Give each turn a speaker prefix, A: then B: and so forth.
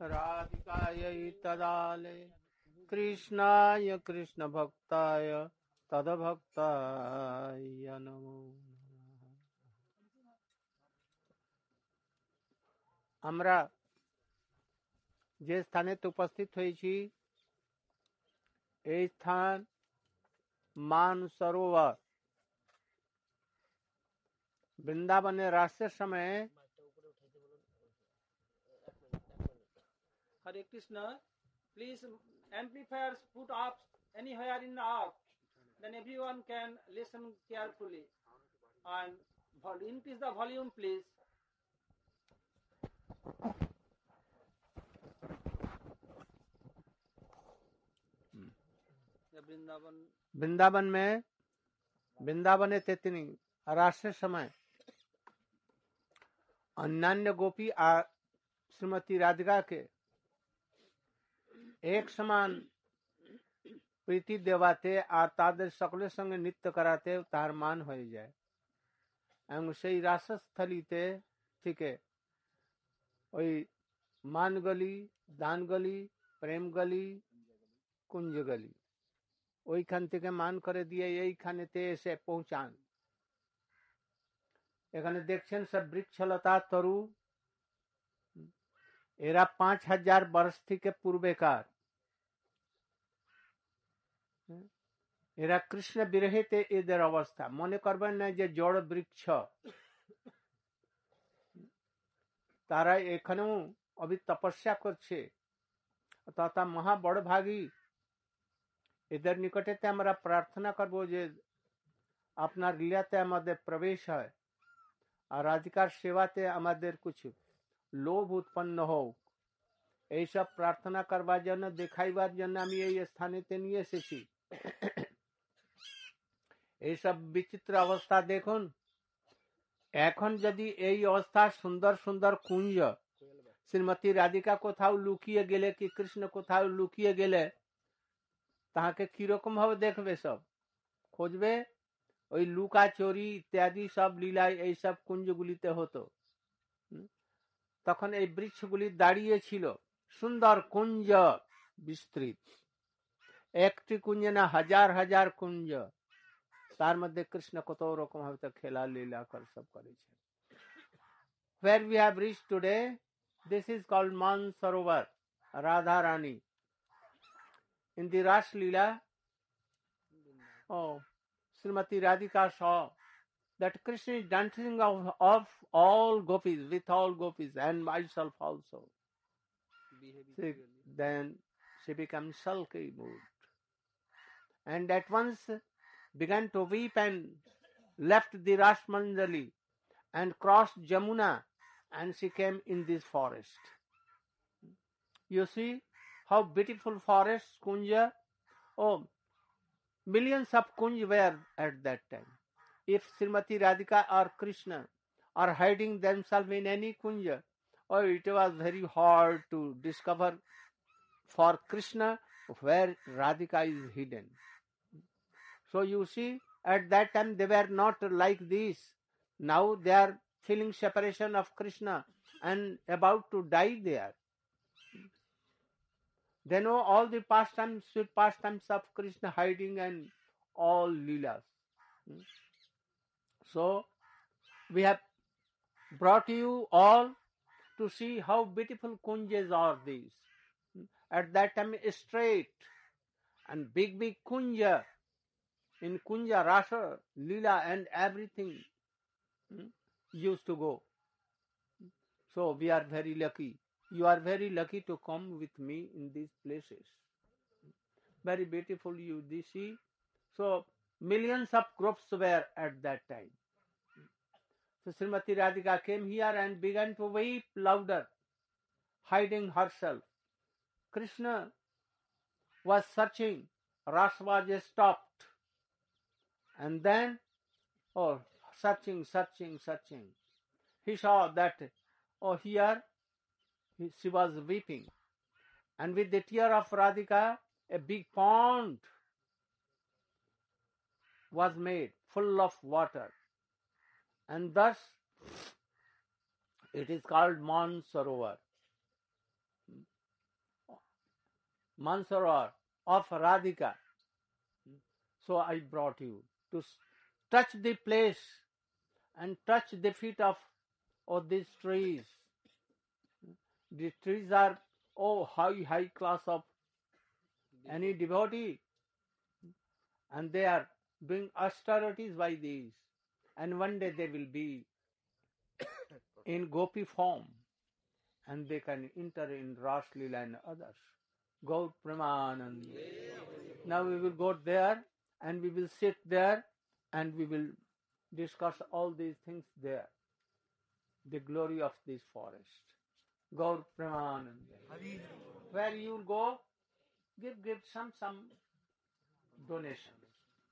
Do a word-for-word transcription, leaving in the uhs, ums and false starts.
A: राधिकायै तदालय कृष्णाय कृष्णभक्ताय तद्भक्ताय नमो। আমরা যে স্থানে উপস্থিত হয়েছি এই স্থান मानसरोवर वृंदावन रास्ते समय।
B: Hare Krishna, please amplifiers put up anywhere in the earth, then everyone can listen carefully and increase the volume, please. Vrindavan
A: Vrindavan में वृंदावन तेतनी रास्ते समय अन्यान्य गोपी श्रीमती राधिका के एक समान प्रीति देवाते और ताদের সকলের সঙ্গে নৃত্য করাতে তার মান হয়ে যায় এবং সেই রাসস্থলীতে থেকে ওই মানগলি দানগলি প্রেমগলি কুঞ্জগলি ওইখান থেকে মান করে দিয়ে এইখানেতে এসে পৌঁছান। এখানে দেখছেন সব বৃক্ষলতা তরু, এরা পাঁচ হাজার বর্ষ থেকে পূর্বেকার, এরা কৃষ্ণ বিরহেতে এদের অবস্থা। মনে করবেন না যে জড় বৃক্ষ, তারা এখানেও অভি তপস্যা করছে তথা মহা বড় ভাগী। এদের নিকটেতে আমরা প্রার্থনা করব যে আপনার লীলাতে আমাদের প্রবেশ হয় আর রাধিকার সেবাতে আমাদের কিছু লোভ উৎপন্ন হোক, এইসব প্রার্থনা করবার জন্য দেখাইবার জন্য আমি এই স্থানেতে নিয়ে এসেছি। এইসব বিচিত্র অবস্থা দেখুন। এখন যদি এই অবস্থা সুন্দর সুন্দর কুঞ্জ, শ্রীমতী রাধিকা কোথাও লুকিয়ে গেলে কি কৃষ্ণ কোথাও লুকিয়ে গেলে তাহাকে কিরকম ভাবে দেখবে? সব খুঁজবে। ওই লুকা চোরি ইত্যাদি সব লীলায় এই সব কুঞ্জগুলিতে হতো। তখন এই বৃক্ষগুলি দাঁড়িয়ে ছিল, সুন্দর কুঞ্জ বিস্তৃত, একটি কুঞ্জ না হাজার হাজার কুঞ্জ, তার মধ্যে কৃষ্ণ কত রকম ভাবে খেলা লীলা কর সব করেছে। Where we have reached today, this is called Mansarovar, Radha Rani. In the Ras Leela, oh, Srimati Radhika saw that Krishna is dancing of, of all gopis, with all gopis, and myself also. She, then she became sulky mood, and at once began to weep and left the Ras Manjali and crossed Jamuna, and she came in this forest. You see how beautiful forest, Kunja. Oh, millions of Kunj were at that time. If Srimati Radhika or Krishna are hiding themselves in any Kunja, oh, it was very hard to discover for Krishna where Radhika is hidden. So you see, at that time they were not like this. Now they are feeling separation of Krishna and about to die there. They know all the pastimes, sweet pastimes of Krishna hiding and all leelas. So we have brought you all to see how beautiful kunjas are these. At that time straight and big big kunja, in kunja rasa leela and everything used to go. So we are very lucky. You are very lucky to come with me in these places. Very beautiful you see. So millions of groups were at that time. So Srimati Radhika came here and began to weep louder, hiding herself. Krishna was searching. Ras was stopped. And then, oh, searching, searching, searching. He saw that, oh, here he, she was weeping. And with the tear of Radhika, a big pond was made, full of water. And thus, it is called Mansarovar. Mansarovar of Radhika. So I brought you to s- touch the place and touch the feet of, of these trees. These trees are, oh, high, high class of any devotee, and they are doing austerities by these. And one day they will be in gopi form, and they can enter in Ras Leela and others. Gaur Premanand. Now we will go there, and we will sit there, and we will discuss all these things there. The glory of this forest. Gaur Premanand. Where you will go, give give some some donation.